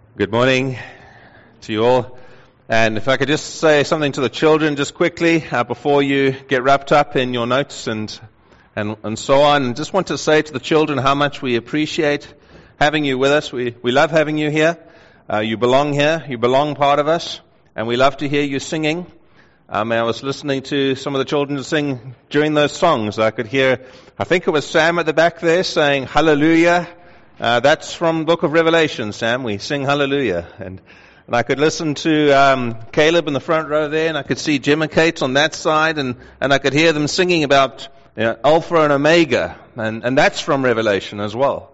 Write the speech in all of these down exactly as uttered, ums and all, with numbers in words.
Good morning to you all. And if I could just say something to the children just quickly uh, before you get wrapped up in your notes and, and and so on. And just want to say to the children how much we appreciate having you with us. We we love having you here. Uh, you belong here. You belong part of us. And we love to hear you singing. Um, I was listening to some of the children sing during those songs. I could hear, I think it was Sam at the back there saying, Hallelujah. Uh, that's from the book of Revelation, Sam. We sing Hallelujah. And, and I could listen to um, Caleb in the front row there, and I could see Jim and Kate on that side, and, and I could hear them singing about you know, Alpha and Omega, and, and that's from Revelation as well.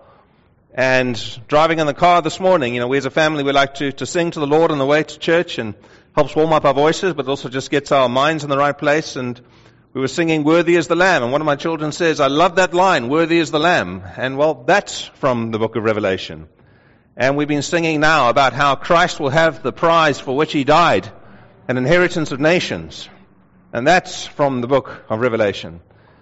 And driving in the car this morning, you know, we as a family, we like to, to sing to the Lord on the way to church, and helps warm up our voices, but also just gets our minds in the right place. And we were singing Worthy is the Lamb, and one of my children says, I love that line, Worthy is the Lamb. And well, that's from the book of Revelation. And we've been singing now about how Christ will have the prize for which he died, an inheritance of nations. And that's from the book of Revelation.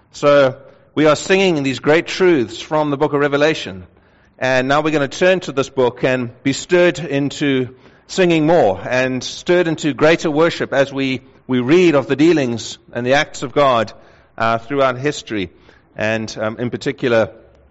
So we are singing these great truths from the book of Revelation. And now we're going to turn to this book and be stirred into singing more and stirred into greater worship as we We read of the dealings and the acts of God uh, throughout history. And um, in particular,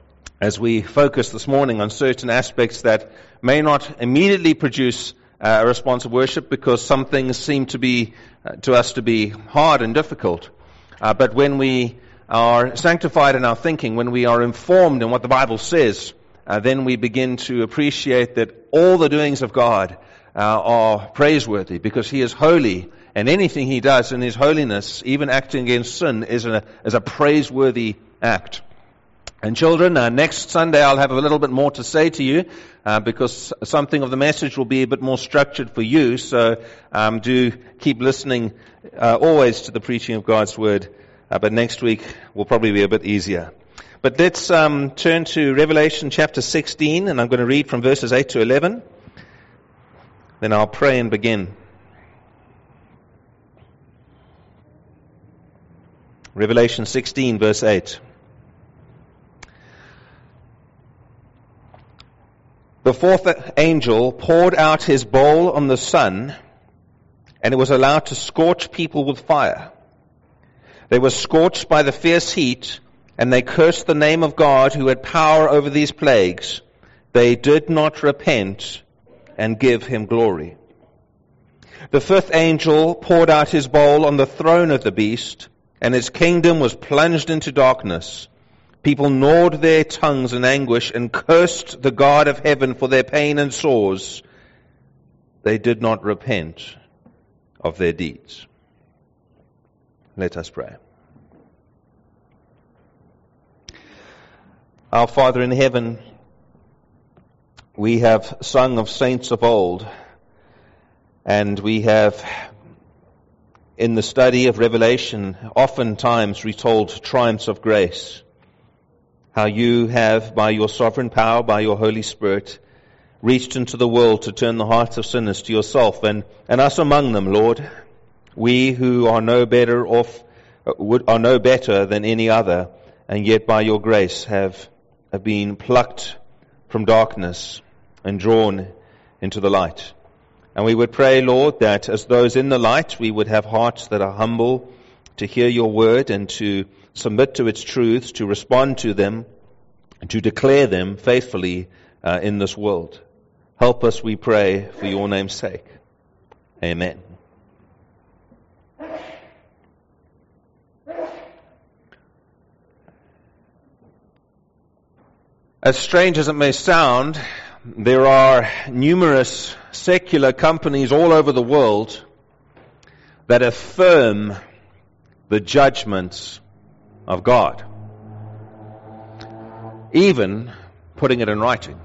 as we focus this morning on certain aspects that may not immediately produce uh, a response of worship because some things seem to be, uh, to us to be hard and difficult. Uh, but when we are sanctified in our thinking, when we are informed in what the Bible says, uh, then we begin to appreciate that all the doings of God uh, are praiseworthy because he is holy. And anything he does in his holiness, even acting against sin, is a, is a praiseworthy act. And children, uh, next Sunday I'll have a little bit more to say to you, uh, because something of the message will be a bit more structured for you. So um, do keep listening uh, always to the preaching of God's word. Uh, but next week will probably be a bit easier. But let's um, turn to Revelation chapter sixteen, and I'm going to read from verses eight to eleven. Then I'll pray and begin. Revelation sixteen, verse eight. The fourth angel poured out his bowl on the sun, and it was allowed to scorch people with fire. They were scorched by the fierce heat, and they cursed the name of God who had power over these plagues. They did not repent and give him glory. The fifth angel poured out his bowl on the throne of the beast, and his kingdom was plunged into darkness. People gnawed their tongues in anguish and cursed the God of heaven for their pain and sores. They did not repent of their deeds. Let us pray. Our Father in heaven, we have sung of saints of old, and we have in the study of Revelation, oftentimes retold triumphs of grace. How you have, by your sovereign power, by your Holy Spirit, reached into the world to turn the hearts of sinners to yourself, and, and us among them, Lord. We who are no better off, are no better than any other, and yet by your grace have, have been plucked from darkness and drawn into the light. And we would pray, Lord, that as those in the light, we would have hearts that are humble to hear your word and to submit to its truths, to respond to them, and to declare them faithfully uh, in this world. Help us, we pray, for your name's sake. Amen. As strange as it may sound, there are numerous secular companies all over the world that affirm the judgments of God, even putting it in writing.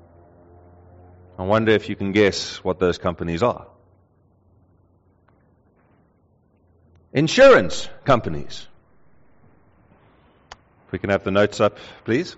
I wonder if you can guess what those companies are. Insurance companies. If we can have the notes up, please.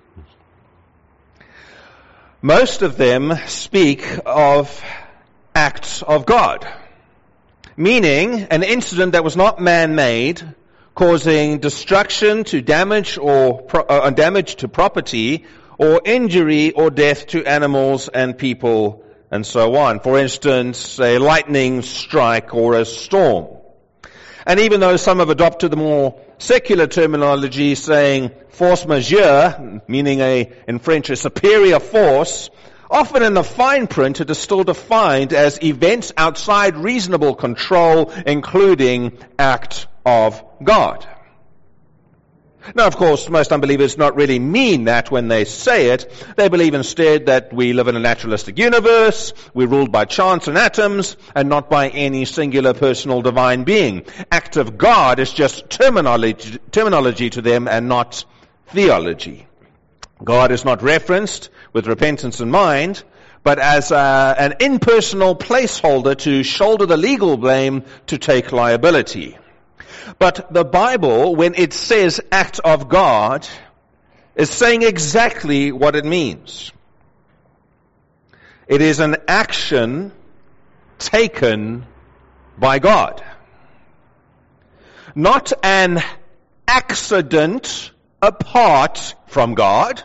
Most of them speak of acts of God, meaning an incident that was not man-made, causing destruction to damage or pro- uh, damage to property, or injury or death to animals and people and so on. For instance, a lightning strike or a storm. And even though some have adopted the more secular terminology saying force majeure, meaning a, in French, a superior force, often in the fine print it is still defined as events outside reasonable control, including act of God. Now, of course, most unbelievers not really mean that when they say it. They believe instead that we live in a naturalistic universe, we're ruled by chance and atoms, and not by any singular personal divine being. Act of God is just terminology, terminology to them and not theology. God is not referenced with repentance in mind, but as a, an impersonal placeholder to shoulder the legal blame to take liability. But the Bible, when it says act of God, is saying exactly what it means. It is an action taken by God. Not an accident apart from God.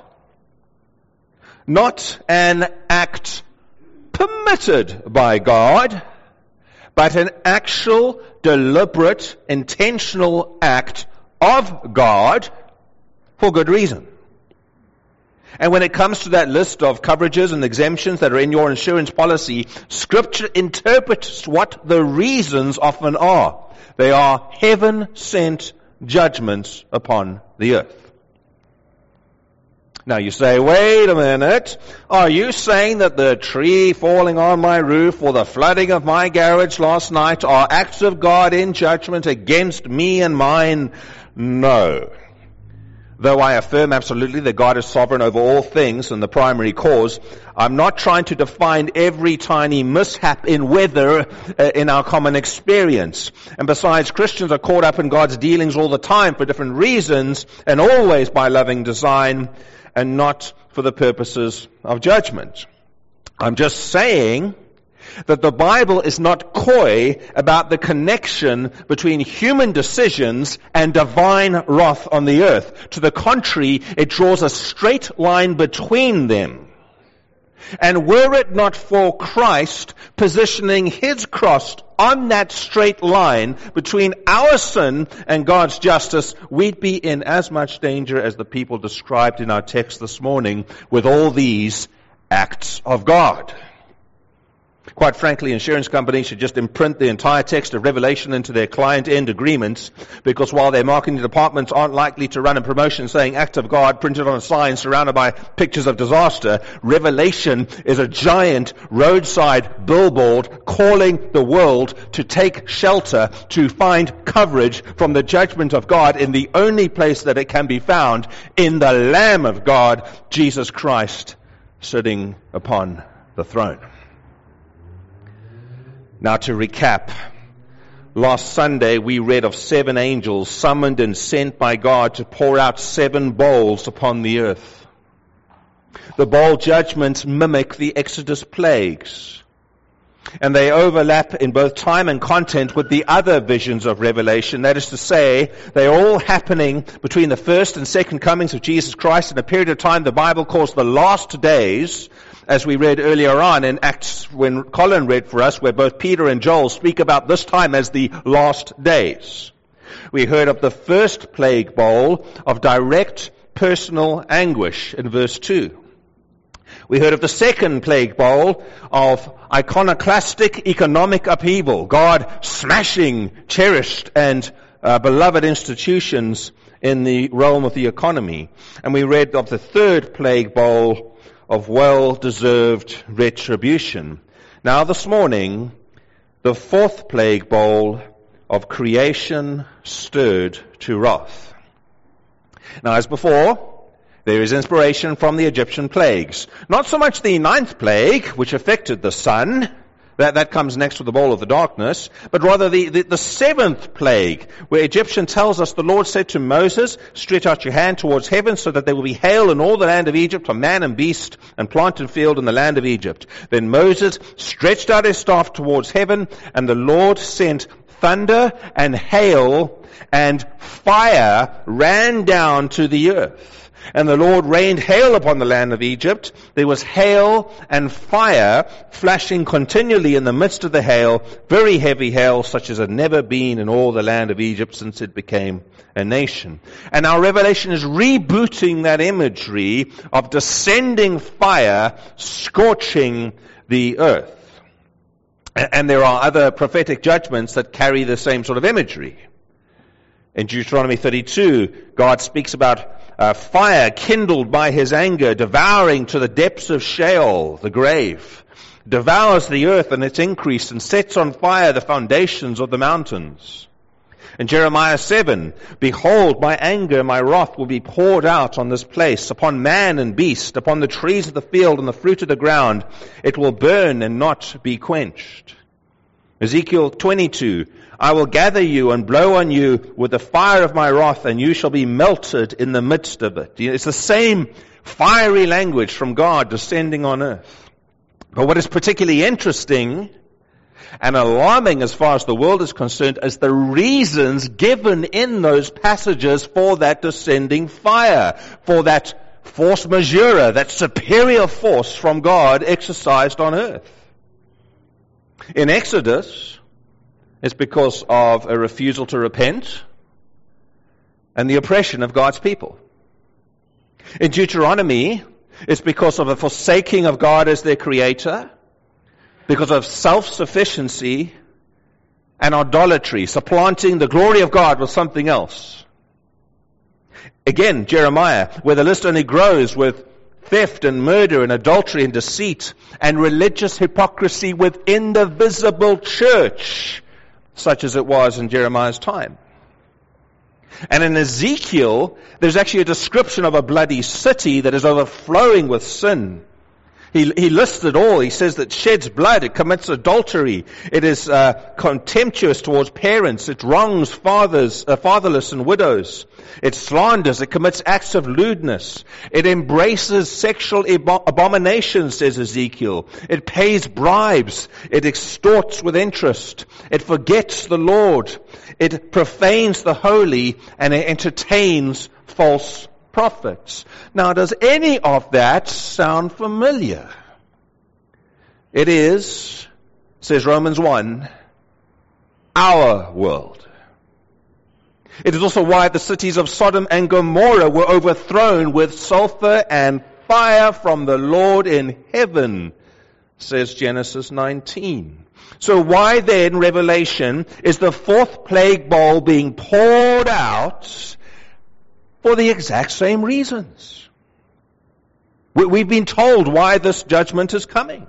Not an act permitted by God, but an actual, deliberate, intentional act of God for good reason. And when it comes to that list of coverages and exemptions that are in your insurance policy, Scripture interprets what the reasons often are. They are heaven-sent judgments upon the earth. Now you say, wait a minute, are you saying that the tree falling on my roof or the flooding of my garage last night are acts of God in judgment against me and mine? No. Though I affirm absolutely that God is sovereign over all things and the primary cause, I'm not trying to define every tiny mishap in weather uh, in our common experience. And besides, Christians are caught up in God's dealings all the time for different reasons and always by loving design, and not for the purposes of judgment. I'm just saying that the Bible is not coy about the connection between human decisions and divine wrath on the earth. To the contrary, it draws a straight line between them. And were it not for Christ positioning His cross on that straight line between our sin and God's justice, we'd be in as much danger as the people described in our text this morning with all these acts of God. Quite frankly, insurance companies should just imprint the entire text of Revelation into their client-end agreements, because while their marketing departments aren't likely to run a promotion saying act of God printed on a sign surrounded by pictures of disaster, Revelation is a giant roadside billboard calling the world to take shelter, to find coverage from the judgment of God in the only place that it can be found, in the Lamb of God, Jesus Christ, sitting upon the throne. Now to recap, last Sunday we read of seven angels summoned and sent by God to pour out seven bowls upon the earth. The bowl judgments mimic the Exodus plagues, and they overlap in both time and content with the other visions of Revelation. That is to say, they're all happening between the first and second comings of Jesus Christ in a period of time the Bible calls the last days, as we read earlier on in Acts when Colin read for us, where both Peter and Joel speak about this time as the last days. We heard of the first plague bowl of direct personal anguish in verse two. We heard of the second plague bowl of iconoclastic economic upheaval, God smashing cherished and uh, beloved institutions in the realm of the economy. And we read of the third plague bowl of well-deserved retribution. Now this morning, the fourth plague bowl of creation stirred to wrath. Now as before, there is inspiration from the Egyptian plagues. Not so much the ninth plague, which affected the sun, that, that comes next to the bowl of the darkness, but rather the, the, the seventh plague, where Egyptian tells us the Lord said to Moses, stretch out your hand towards heaven so that there will be hail in all the land of Egypt, on man and beast, and plant and field in the land of Egypt. Then Moses stretched out his staff towards heaven, and the Lord sent thunder and hail, and fire ran down to the earth. And the Lord rained hail upon the land of Egypt. There was hail and fire flashing continually in the midst of the hail, very heavy hail, such as had never been in all the land of Egypt since it became a nation. And our Revelation is rebooting that imagery of descending fire scorching the earth. And there are other prophetic judgments that carry the same sort of imagery. In Deuteronomy thirty-two, God speaks about uh, fire kindled by his anger, devouring to the depths of Sheol, the grave, devours the earth and its increase, and sets on fire the foundations of the mountains. In Jeremiah seven, behold, my anger, my wrath will be poured out on this place, upon man and beast, upon the trees of the field and the fruit of the ground. It will burn and not be quenched. Ezekiel twenty-two, I will gather you and blow on you with the fire of my wrath, and you shall be melted in the midst of it. It's the same fiery language from God descending on earth. But what is particularly interesting and alarming as far as the world is concerned is the reasons given in those passages for that descending fire, for that force majeure, that superior force from God exercised on earth. In Exodus, it's because of a refusal to repent and the oppression of God's people. In Deuteronomy, it's because of a forsaking of God as their creator, because of self-sufficiency and idolatry, supplanting the glory of God with something else. Again, Jeremiah, where the list only grows with theft and murder and adultery and deceit and religious hypocrisy within the visible church, such as it was in Jeremiah's time. And in Ezekiel, there's actually a description of a bloody city that is overflowing with sin. He, he lists it all. He says that it sheds blood, it commits adultery, it is uh, contemptuous towards parents, it wrongs fathers, uh, fatherless and widows, it slanders, it commits acts of lewdness, it embraces sexual abo- abominations, says Ezekiel, it pays bribes, it extorts with interest, it forgets the Lord, it profanes the holy, and it entertains false prophets. Now, does any of that sound familiar? It is, says Romans one, our world. It is also why the cities of Sodom and Gomorrah were overthrown with sulfur and fire from the Lord in heaven, says Genesis nineteen. So why then, Revelation, is the fourth plague bowl being poured out? For the exact same reasons. We've been told why this judgment is coming.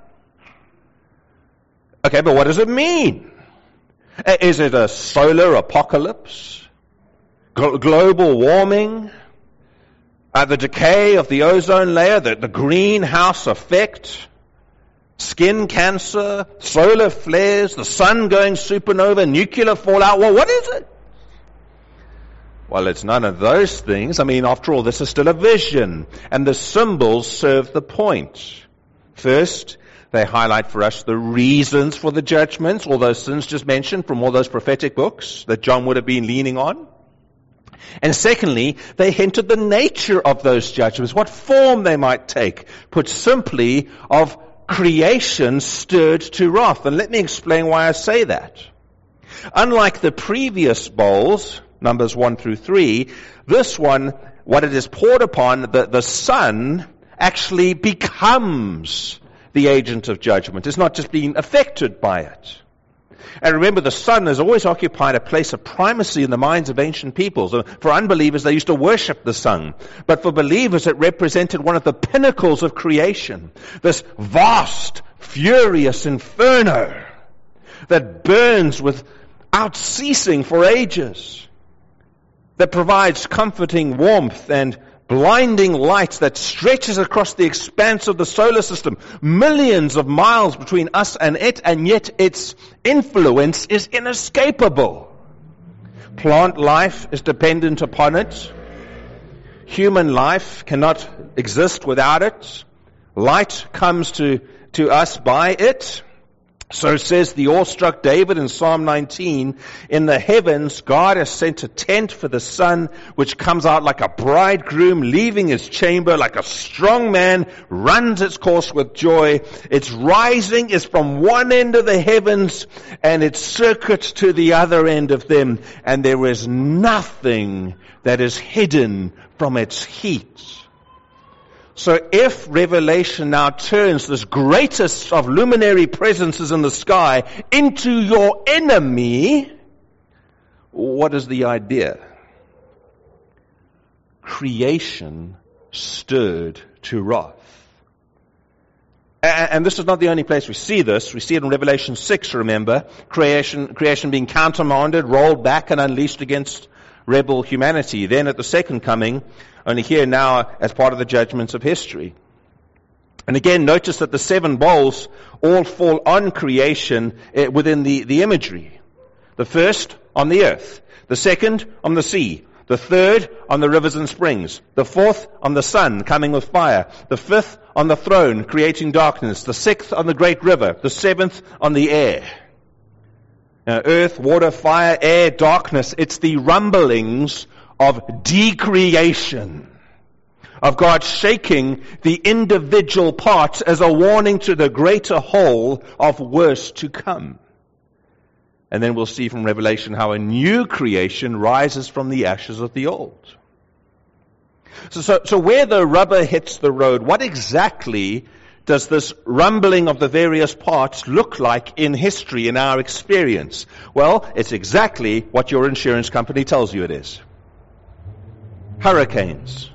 Okay, but what does it mean? Is it a solar apocalypse? Gl- global warming? Uh, the decay of the ozone layer? The, the greenhouse effect? Skin cancer? Solar flares? The sun going supernova? Nuclear fallout? Well, what is it? Well, it's none of those things. I mean, after all, this is still a vision. And the symbols serve the point. First, they highlight for us the reasons for the judgments, all those sins just mentioned from all those prophetic books that John would have been leaning on. And secondly, they hint at the nature of those judgments, what form they might take. Put simply, of creation stirred to wrath. And let me explain why I say that. Unlike the previous bowls, Numbers one through three, this one, what it is poured upon, the, the Son actually becomes the agent of judgment. It's not just being affected by it. And remember, the Son has always occupied a place of primacy in the minds of ancient peoples. For unbelievers, they used to worship the Son. But for believers, it represented one of the pinnacles of creation. This vast, furious inferno that burns without ceasing for ages, that provides comforting warmth and blinding light that stretches across the expanse of the solar system, millions of miles between us and it, and yet its influence is inescapable. Plant life is dependent upon it. Human life cannot exist without it. Light comes to, to us by it. So says the awestruck David in Psalm nineteen, in the heavens God has sent a tent for the sun, which comes out like a bridegroom leaving his chamber, like a strong man runs its course with joy. Its rising is from one end of the heavens, and its circuit to the other end of them, and there is nothing that is hidden from its heat. So if Revelation now turns this greatest of luminary presences in the sky into your enemy, what is the idea? Creation stirred to wrath. And this is not the only place we see this. We see it in Revelation six, remember. Creation, creation being countermanded, rolled back and unleashed against rebel humanity. Then at the second coming, only here now as part of the judgments of history. And again, notice that the seven bowls all fall on creation uh, within the, the imagery. The first on the earth. The second on the sea. The third on the rivers and springs. The fourth on the sun coming with fire. The fifth on the throne creating darkness. The sixth on the great river. The seventh on the air. Now, earth, water, fire, air, darkness. It's the rumblings of decreation, of God shaking the individual parts as a warning to the greater whole of worse to come. And then we'll see from Revelation how a new creation rises from the ashes of the old. So, so, so where the rubber hits the road, what exactly does this rumbling of the various parts look like in history, in our experience? Well, it's exactly what your insurance company tells you it is. Hurricanes,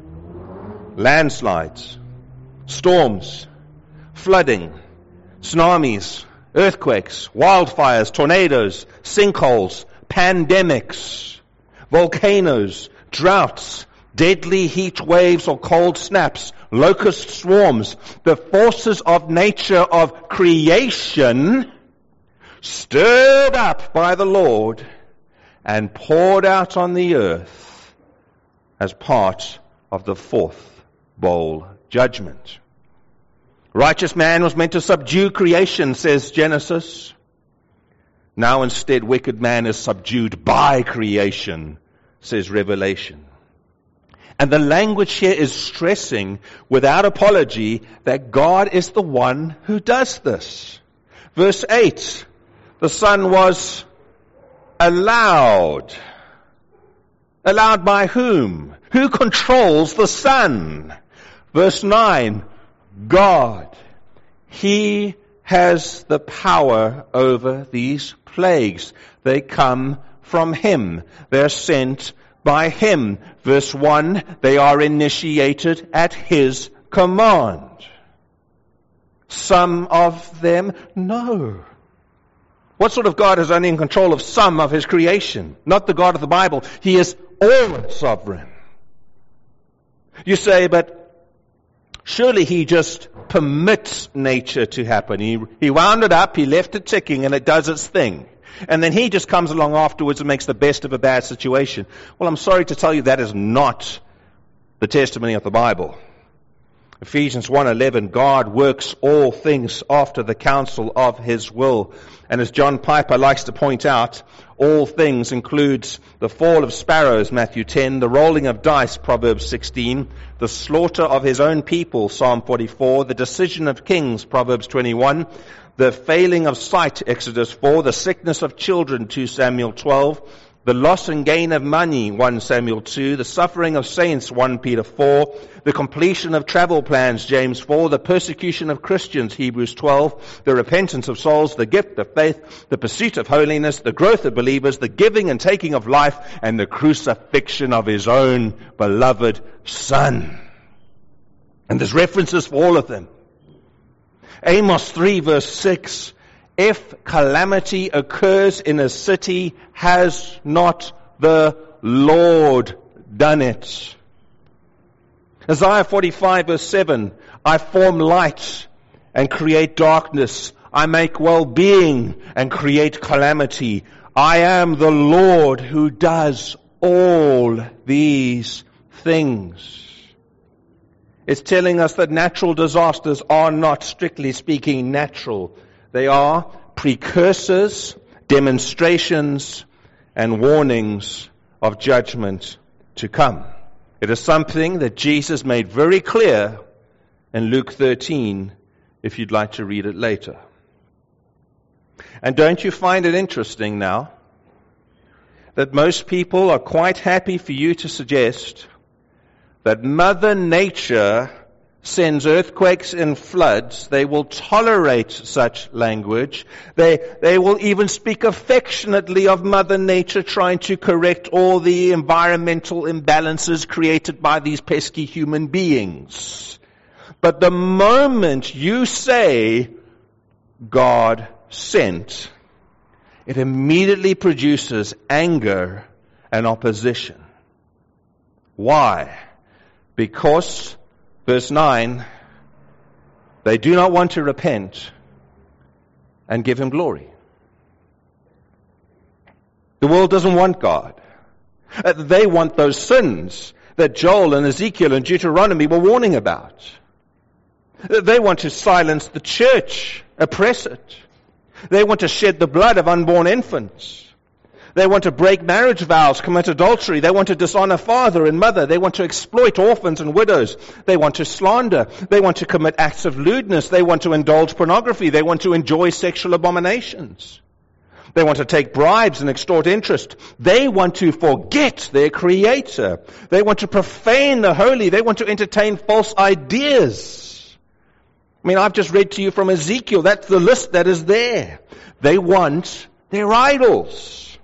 landslides, storms, flooding, tsunamis, earthquakes, wildfires, tornadoes, sinkholes, pandemics, volcanoes, droughts, deadly heat waves or cold snaps, locust swarms, the forces of nature of creation stirred up by the Lord and poured out on the earth as part of the fourth bowl judgment. Righteous man was meant to subdue creation, says Genesis. Now instead, wicked man is subdued by creation, says Revelation. And the language here is stressing, without apology, that God is the one who does this. Verse eight, the sun was allowed. Allowed by whom? Who controls the sun? Verse nine, God. He has the power over these plagues. They come from Him. They're sent by Him. Verse one, they are initiated at His command. Some of them? No. What sort of God is only in control of some of His creation? Not the God of the Bible. He is all sovereign. You say, but surely He just permits nature to happen. He, he wound it up, He left it ticking, and it does its thing. And then He just comes along afterwards and makes the best of a bad situation. Well, I'm sorry to tell you that is not the testimony of the Bible. Ephesians one eleven, God works all things after the counsel of His will. And as John Piper likes to point out, all things includes the fall of sparrows, Matthew ten, the rolling of dice, Proverbs sixteen, the slaughter of His own people, Psalm forty-four, the decision of kings, Proverbs twenty-one, the failing of sight, Exodus four, the sickness of children, two Samuel twelve, the loss and gain of money, First Samuel two, the suffering of saints, First Peter four, the completion of travel plans, James four, the persecution of Christians, Hebrews twelve, the repentance of souls, the gift of faith, the pursuit of holiness, the growth of believers, the giving and taking of life, and the crucifixion of His own beloved Son. And there's references for all of them. Amos three verse six, if calamity occurs in a city, has not the Lord done it? Isaiah forty-five verse seven, I form light and create darkness. I make well-being and create calamity. I am the Lord who does all these things. It's telling us that natural disasters are not, strictly speaking, natural. They are precursors, demonstrations, and warnings of judgment to come. It is something that Jesus made very clear in Luke thirteen, if you'd like to read it later. And don't you find it interesting now that most people are quite happy for you to suggest that Mother Nature sends earthquakes and floods? They will tolerate such language. They, they will even speak affectionately of Mother Nature trying to correct all the environmental imbalances created by these pesky human beings. But the moment you say God sent, it immediately produces anger and opposition. Why? Because, verse nine, they do not want to repent and give Him glory. The world doesn't want God. They want those sins that Joel and Ezekiel and Deuteronomy were warning about. They want to silence the church, oppress it. They want to shed the blood of unborn infants. They want to break marriage vows, commit adultery. They want to dishonor father and mother. They want to exploit orphans and widows. They want to slander. They want to commit acts of lewdness. They want to indulge pornography. They want to enjoy sexual abominations. They want to take bribes and extort interest. They want to forget their Creator. They want to profane the holy. They want to entertain false ideas. I mean, I've just read to you from Ezekiel. That's the list that is there. They want their idols.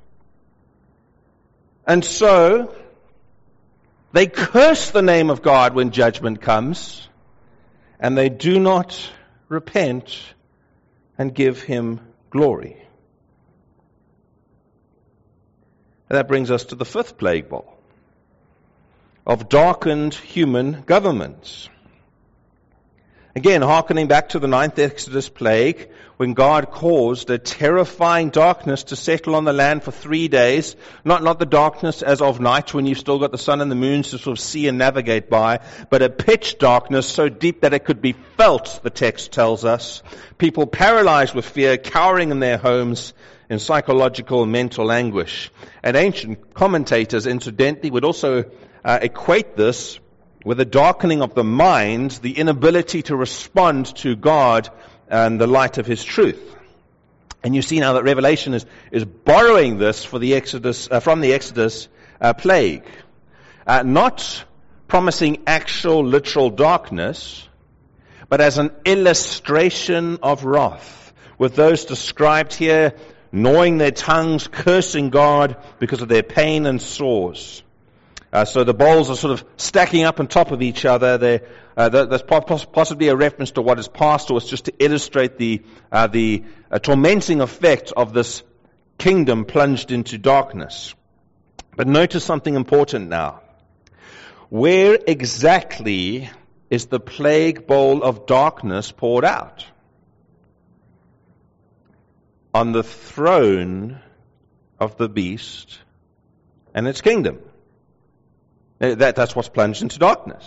And so, they curse the name of God when judgment comes, and they do not repent and give Him glory. And that brings us to the fifth plague bowl of darkened human governments. Again, hearkening back to the ninth Exodus plague, when God caused a terrifying darkness to settle on the land for three days, not, not the darkness as of night when you've still got the sun and the moon to sort of see and navigate by, but a pitch darkness so deep that it could be felt, the text tells us. People paralyzed with fear, cowering in their homes in psychological and mental anguish. And ancient commentators, incidentally, would also uh, equate this with a darkening of the mind, the inability to respond to God and the light of His truth. And you see now that Revelation is, is borrowing this for the Exodus, uh, from the Exodus uh, plague. Uh, not promising actual literal darkness, but as an illustration of wrath, with those described here gnawing their tongues, cursing God because of their pain and sores. Uh, so the bowls are sort of stacking up on top of each other. They're, uh, there's possibly a reference to what is past, or it's just to illustrate the uh, the uh, tormenting effect of this kingdom plunged into darkness. But notice something important now. Where exactly is the plague bowl of darkness poured out? On the throne of the beast and its kingdom. That, that's what's plunged into darkness.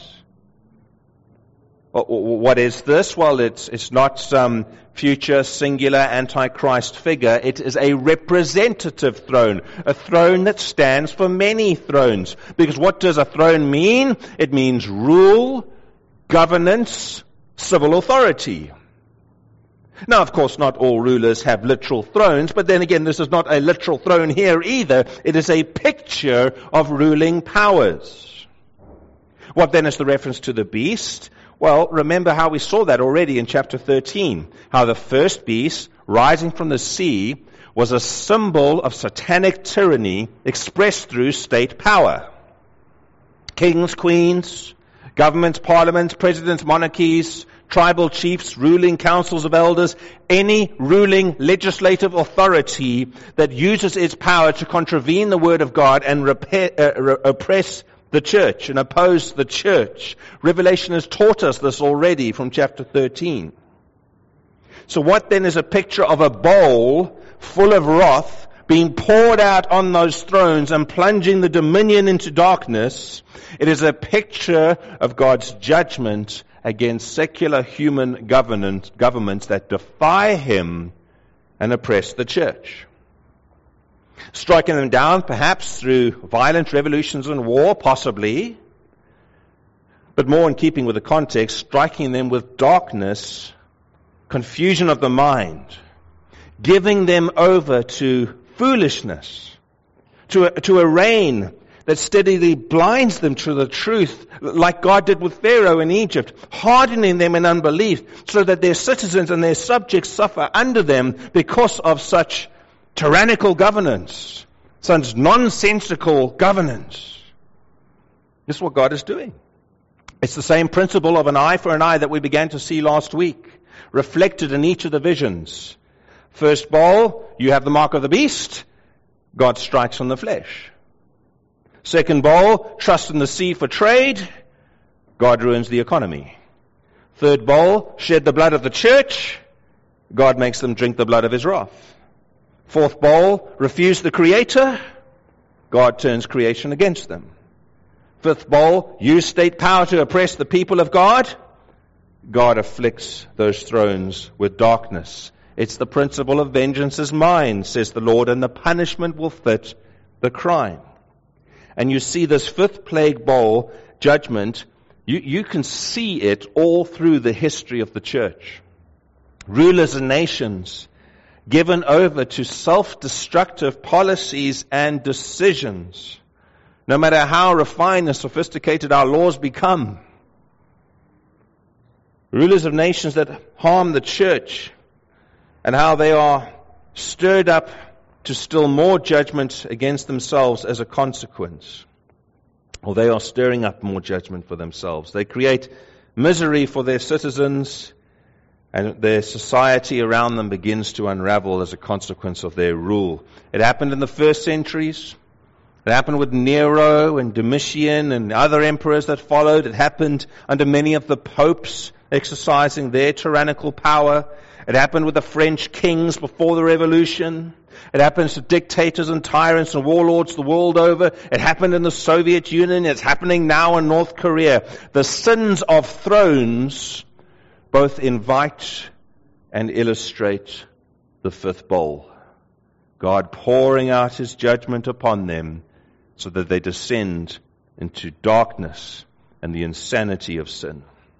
What is this? Well, it's, it's not some future singular antichrist figure. It is a representative throne. A throne that stands for many thrones. Because what does a throne mean? It means rule, governance, civil authority. Now, of course, not all rulers have literal thrones, but then again, this is not a literal throne here either. It is a picture of ruling powers. What then is the reference to the beast? Well, remember how we saw that already in chapter thirteen, how the first beast, rising from the sea, was a symbol of satanic tyranny expressed through state power. Kings, queens, governments, parliaments, presidents, monarchies, tribal chiefs, ruling councils of elders, any ruling legislative authority that uses its power to contravene the word of God and repair, uh, re- oppress the church and oppose the church. Revelation has taught us this already from chapter thirteen. So what then is a picture of a bowl full of wrath being poured out on those thrones and plunging the dominion into darkness? It is a picture of God's judgment against secular human government, governments that defy Him and oppress the church. Striking them down, perhaps through violent revolutions and war, possibly, but more in keeping with the context, striking them with darkness, confusion of the mind, giving them over to foolishness, to a, to a reign that steadily blinds them to the truth, like God did with Pharaoh in Egypt, hardening them in unbelief, so that their citizens and their subjects suffer under them because of such tyrannical governance, such nonsensical governance. This is what God is doing. It's the same principle of an eye for an eye that we began to see last week, reflected in each of the visions. First bowl, you have the mark of the beast. God strikes on the flesh. Second bowl, trust in the sea for trade. God ruins the economy. Third bowl, shed the blood of the church. God makes them drink the blood of his wrath. Fourth bowl, refuse the Creator. God turns creation against them. Fifth bowl, use state power to oppress the people of God. God afflicts those thrones with darkness. It's the principle of vengeance is mine, says the Lord, and the punishment will fit the crime. And you see this fifth plague bowl judgment, you, you can see it all through the history of the church. Rulers and nations given over to self-destructive policies and decisions. No matter how refined and sophisticated our laws become. Rulers of nations that harm the church, and how they are stirred up to still more judgment against themselves as a consequence. Or they are stirring up more judgment for themselves. They create misery for their citizens, and their society around them begins to unravel as a consequence of their rule. It happened in the first centuries. It happened with Nero and Domitian and other emperors that followed. It happened under many of the popes exercising their tyrannical power. It happened with the French kings before the revolution. It happens to dictators and tyrants and warlords the world over. It happened in the Soviet Union. It's happening now in North Korea. The sins of thrones both invite and illustrate the fifth bowl. God pouring out his judgment upon them so that they descend into darkness and the insanity of sin.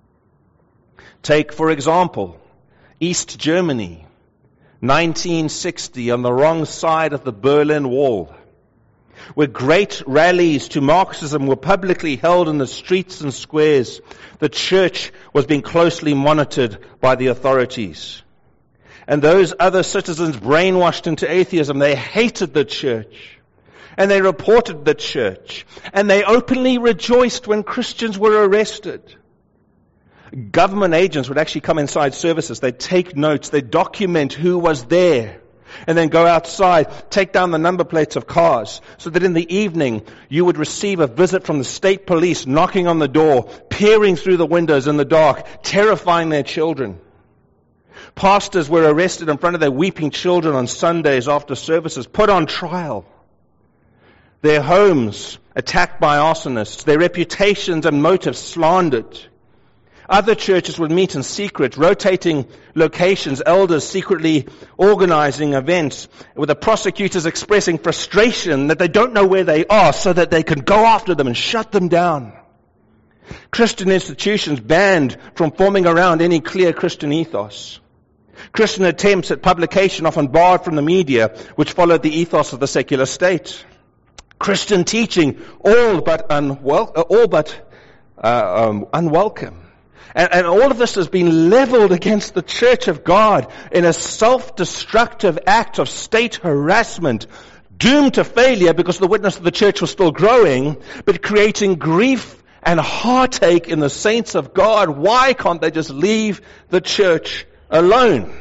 Take, for example, East Germany, nineteen sixty, on the wrong side of the Berlin Wall, where great rallies to Marxism were publicly held in the streets and squares. The church was being closely monitored by the authorities. And those other citizens brainwashed into atheism, they hated the church. And they reported the church. And they openly rejoiced when Christians were arrested. Government agents would actually come inside services. They'd take notes. They'd document who was there. And then go outside, take down the number plates of cars, so that in the evening you would receive a visit from the state police knocking on the door, peering through the windows in the dark, terrifying their children. Pastors were arrested in front of their weeping children on Sundays after services, put on trial. Their homes attacked by arsonists, their reputations and motives slandered. Other churches would meet in secret, rotating locations, elders secretly organizing events, with the prosecutors expressing frustration that they don't know where they are so that they can go after them and shut them down. Christian institutions banned from forming around any clear Christian ethos. Christian attempts at publication often barred from the media, which followed the ethos of the secular state. Christian teaching all but, unwel- all but uh, um, unwelcome. And, and all of this has been leveled against the church of God in a self-destructive act of state harassment, doomed to failure because the witness of the church was still growing, but creating grief and heartache in the saints of God. Why can't they just leave the church alone?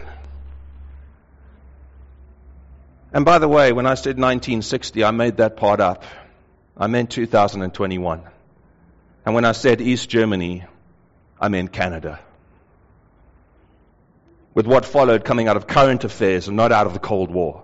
And by the way, when I said nineteen sixty, I made that part up. I meant two thousand twenty-one. And when I said East Germany, I meant Canada. With what followed coming out of current affairs and not out of the Cold War.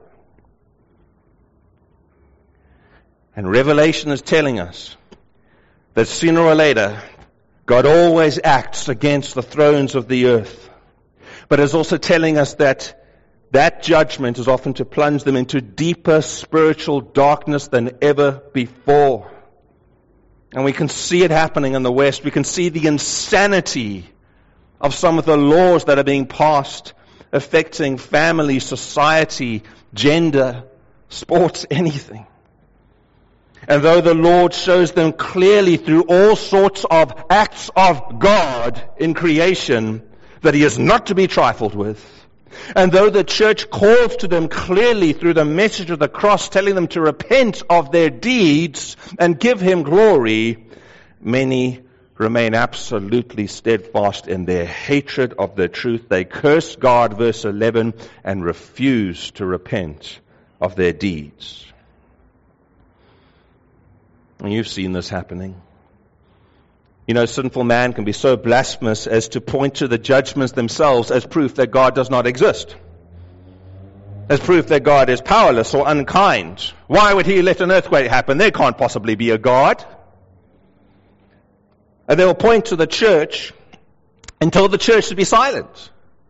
And Revelation is telling us that sooner or later, God always acts against the thrones of the earth. But it's also telling us that that judgment is often to plunge them into deeper spiritual darkness than ever before. And we can see it happening in the West. We can see the insanity of some of the laws that are being passed, affecting family, society, gender, sports, anything. And though the Lord shows them clearly through all sorts of acts of God in creation that He is not to be trifled with, and though the church calls to them clearly through the message of the cross, telling them to repent of their deeds and give Him glory, many remain absolutely steadfast in their hatred of the truth. They curse God, verse eleven, and refuse to repent of their deeds. And you've seen this happening. You know, sinful man can be so blasphemous as to point to the judgments themselves as proof that God does not exist. As proof that God is powerless or unkind. Why would He let an earthquake happen? There can't possibly be a God. And they will point to the church and tell the church to be silent.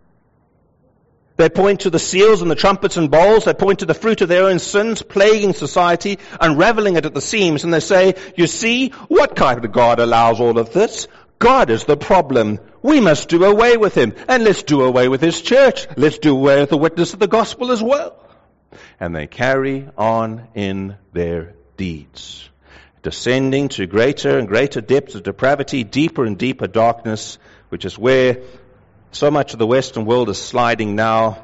They point to the seals and the trumpets and bowls. They point to the fruit of their own sins, plaguing society, unraveling it at the seams. And they say, you see, what kind of God allows all of this? God is the problem. We must do away with Him. And let's do away with His church. Let's do away with the witness of the gospel as well. And they carry on in their deeds, descending to greater and greater depths of depravity, deeper and deeper darkness, which is where so much of the Western world is sliding now,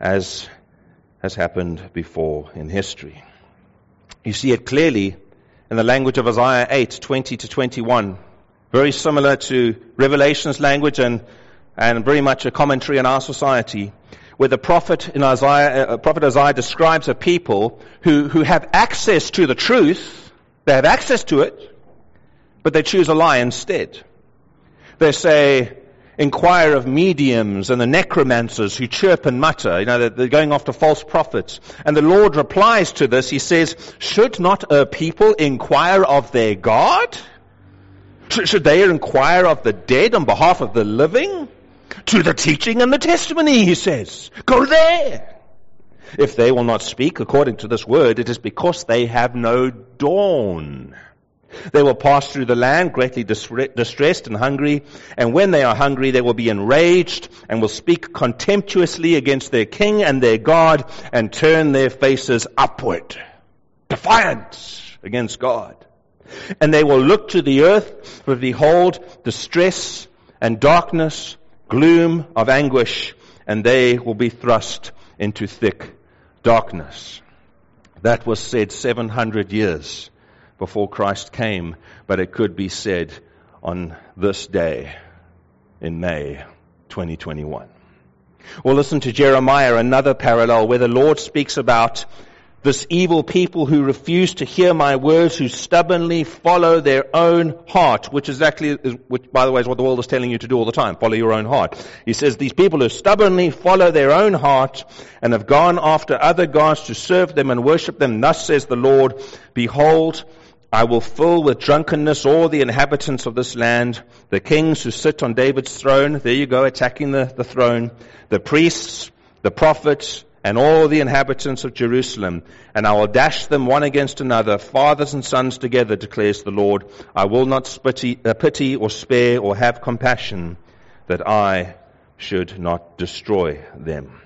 as has happened before in history. You see it clearly in the language of Isaiah eight, twenty to twenty-one. Very similar to Revelation's language and, and very much a commentary on our society, where the prophet in Isaiah, uh, prophet Isaiah describes a people who, who have access to the truth. They have access to it, but they choose a lie instead. They say, inquire of mediums and the necromancers who chirp and mutter. You know, they're, they're going after false prophets. And the Lord replies to this. He says, should not a people inquire of their God? Should, should they inquire of the dead on behalf of the living? To the teaching and the testimony, he says. Go there. If they will not speak according to this word, it is because they have no dawn. They will pass through the land greatly distressed and hungry, and when they are hungry, they will be enraged and will speak contemptuously against their king and their God and turn their faces upward. Defiance against God. And they will look to the earth, for behold, distress and darkness, gloom of anguish, and they will be thrust into thick darkness. That was said seven hundred years before Christ came, but it could be said on this day in May twenty twenty-one. Well, listen to Jeremiah, another parallel where the Lord speaks about this evil people who refuse to hear my words, who stubbornly follow their own heart, which is actually, which by the way is what the world is telling you to do all the time, follow your own heart. He says these people who stubbornly follow their own heart and have gone after other gods to serve them and worship them, thus says the Lord, behold, I will fill with drunkenness all the inhabitants of this land, the kings who sit on David's throne, there you go, attacking the, the throne, the priests, the prophets, and all the inhabitants of Jerusalem. And I will dash them one against another, fathers and sons together, declares the Lord. I will not pity, uh, pity or spare or have compassion, that I should not destroy them.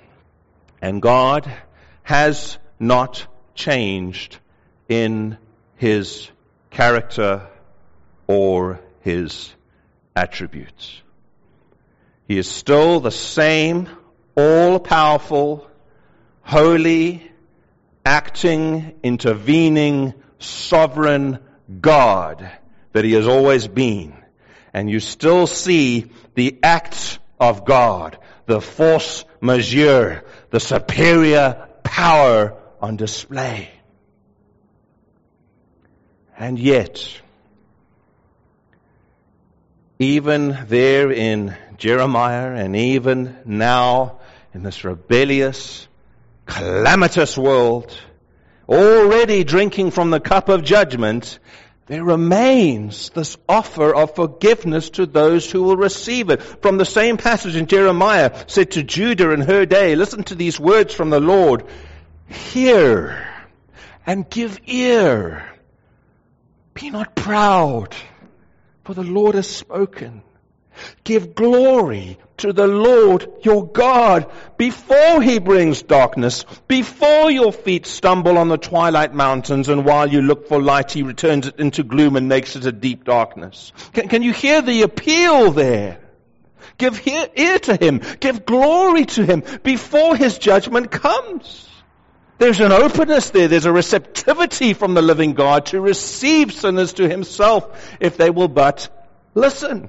And God has not changed in His character or His attributes. He is still the same all-powerful, holy, acting, intervening, sovereign God that He has always been. And you still see the acts of God, the force majeure, the superior power on display. And yet, even there in Jeremiah and even now in this rebellious, calamitous world, already drinking from the cup of judgment, there remains this offer of forgiveness to those who will receive it. From the same passage in Jeremiah said to Judah in her day, listen to these words from the Lord, hear and give ear. Be not proud, for the Lord has spoken. Give glory to the Lord your God before He brings darkness, before your feet stumble on the twilight mountains, and while you look for light, He returns it into gloom and makes it a deep darkness. Can, can you hear the appeal there? Give ear, ear to Him. Give glory to Him before His judgment comes. There's an openness there. There's a receptivity from the living God to receive sinners to Himself if they will but listen.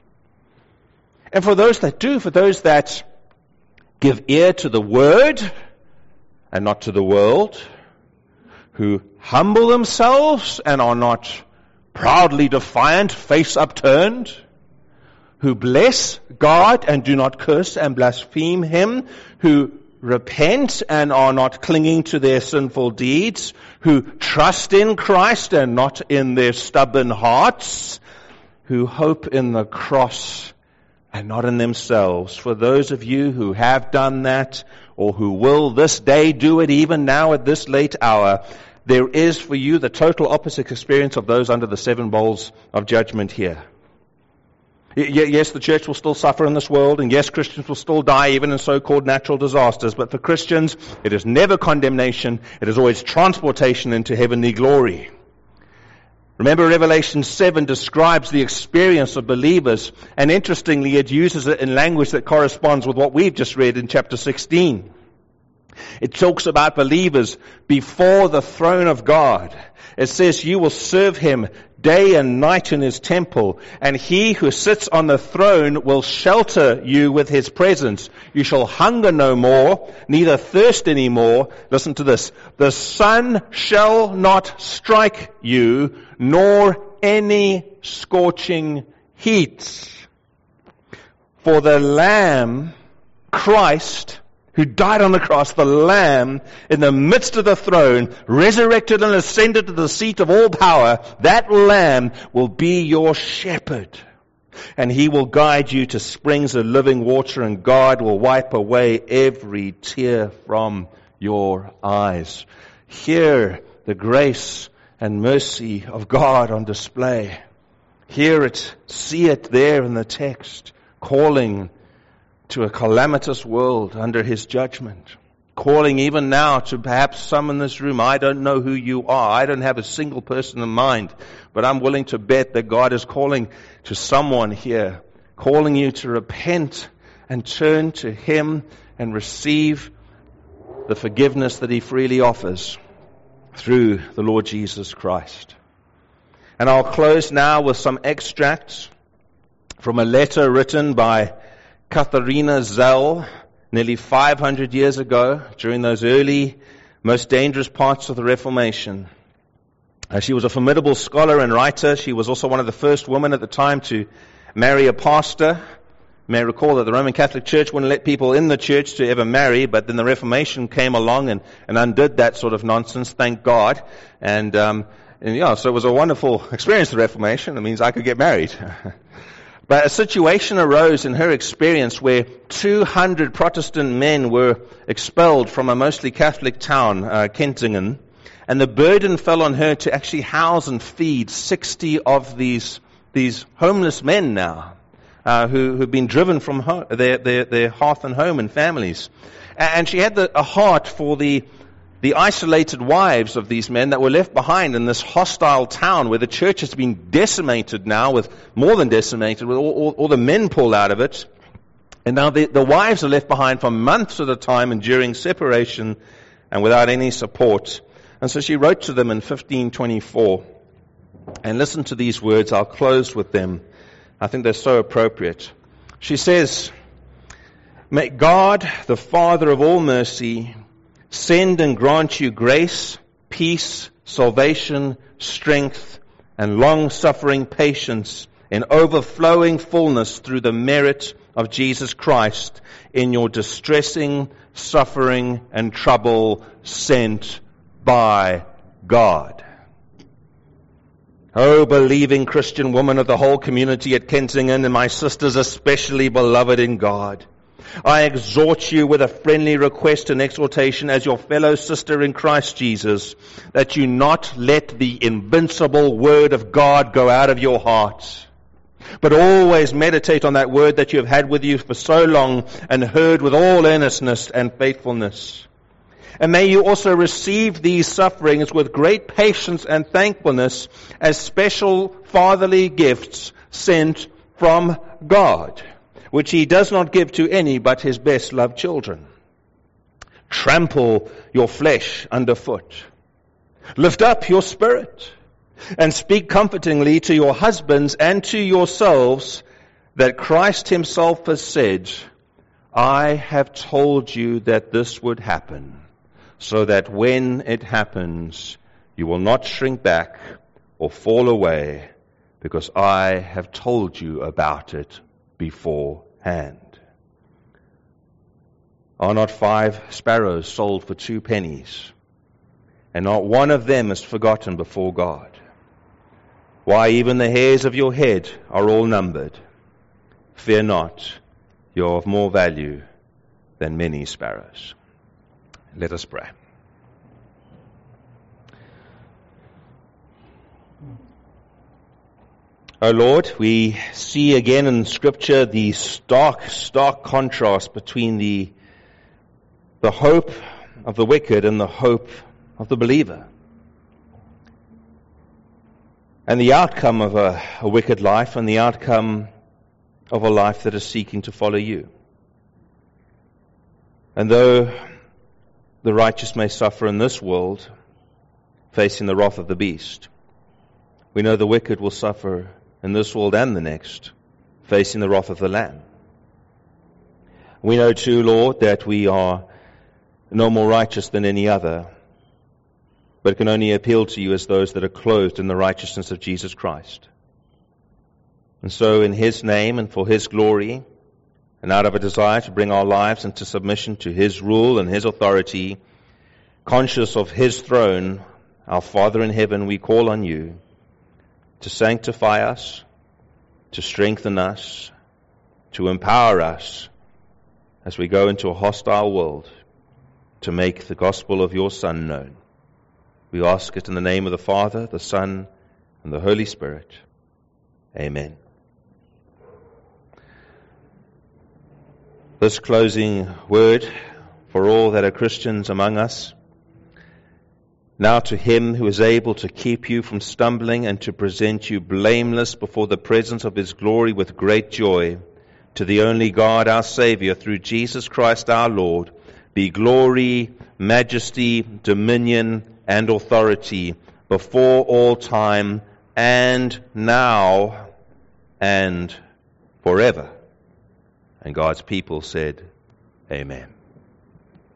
And for those that do, for those that give ear to the Word and not to the world, who humble themselves and are not proudly defiant, face upturned, who bless God and do not curse and blaspheme Him, who repent and are not clinging to their sinful deeds, who trust in Christ and not in their stubborn hearts, who hope in the cross and not in themselves. For those of you who have done that, or who will this day do it even now at this late hour, there is for you the total opposite experience of those under the seven bowls of judgment here. Yes, the church will still suffer in this world, and yes, Christians will still die even in so-called natural disasters, but for Christians, it is never condemnation, it is always transportation into heavenly glory. Remember, Revelation seven describes the experience of believers, and interestingly, it uses it in language that corresponds with what we've just read in chapter sixteen. It talks about believers before the throne of God. It says, you will serve Him day and night in His temple, and He who sits on the throne will shelter you with His presence. You shall hunger no more, neither thirst any more. Listen to this. The sun shall not strike you, nor any scorching heat. For the Lamb, Christ, who died on the cross, the Lamb, in the midst of the throne, resurrected and ascended to the seat of all power, that Lamb will be your shepherd. And He will guide you to springs of living water, and God will wipe away every tear from your eyes. Hear the grace and mercy of God on display. Hear it, see it there in the text, calling to a calamitous world under His judgment. Calling even now to perhaps some in this room. I don't know who you are. I don't have a single person in mind. But I'm willing to bet that God is calling to someone here. Calling you to repent and turn to Him and receive the forgiveness that He freely offers through the Lord Jesus Christ. And I'll close now with some extracts from a letter written by Katharina Zell, nearly five hundred years ago, during those early, most dangerous parts of the Reformation. Uh, she was a formidable scholar and writer. She was also one of the first women at the time to marry a pastor. You may recall that the Roman Catholic Church wouldn't let people in the church to ever marry, but then the Reformation came along and, and undid that sort of nonsense, thank God. And, um, and yeah, so it was a wonderful experience, the Reformation. It means I could get married. But a situation arose in her experience where two hundred Protestant men were expelled from a mostly Catholic town, uh, Kentingen, and the burden fell on her to actually house and feed sixty of these these homeless men now, uh, who who've been driven from ho- their, their their hearth and home and families, and she had the, a heart for the the isolated wives of these men that were left behind in this hostile town where the church has been decimated now, with more than decimated, with all, all, all the men pulled out of it. And now the, the wives are left behind for months at a time, enduring separation and without any support. And so she wrote to them in fifteen twenty-four. And listen to these words. I'll close with them. I think they're so appropriate. She says, "May God, the Father of all mercy, send and grant you grace, peace, salvation, strength, and long-suffering patience in overflowing fullness through the merit of Jesus Christ in your distressing, suffering, and trouble sent by God." Oh, believing Christian woman of the whole community at Kensington, and my sisters especially beloved in God, I exhort you with a friendly request and exhortation as your fellow sister in Christ Jesus, that you not let the invincible word of God go out of your heart, but always meditate on that word that you have had with you for so long and heard with all earnestness and faithfulness. And may you also receive these sufferings with great patience and thankfulness as special fatherly gifts sent from God, which he does not give to any but his best loved children. Trample your flesh underfoot. Lift up your spirit and speak comfortingly to your husbands and to yourselves that Christ himself has said, I have told you that this would happen, so that when it happens, you will not shrink back or fall away, because I have told you about it beforehand. Are not five sparrows sold for two pennies, and not one of them is forgotten before God? Why, even the hairs of your head are all numbered. Fear not, you are of more value than many sparrows. Let us pray. O Lord, we see again in Scripture the stark, stark contrast between the, the hope of the wicked and the hope of the believer. And the outcome of a, a wicked life and the outcome of a life that is seeking to follow you. And though the righteous may suffer in this world, facing the wrath of the beast, we know the wicked will suffer in this world and the next, facing the wrath of the Lamb. We know too, Lord, that we are no more righteous than any other, but can only appeal to you as those that are clothed in the righteousness of Jesus Christ. And so in his name and for his glory, and out of a desire to bring our lives into submission to his rule and his authority, conscious of his throne, our Father in heaven, we call on you to sanctify us, to strengthen us, to empower us as we go into a hostile world to make the gospel of your Son known. We ask it in the name of the Father, the Son, and the Holy Spirit. Amen. This closing word for all that are Christians among us. Now to him who is able to keep you from stumbling and to present you blameless before the presence of his glory with great joy, to the only God, our Savior, through Jesus Christ our Lord, be glory, majesty, dominion, and authority before all time, and now, and forever. And God's people said, Amen.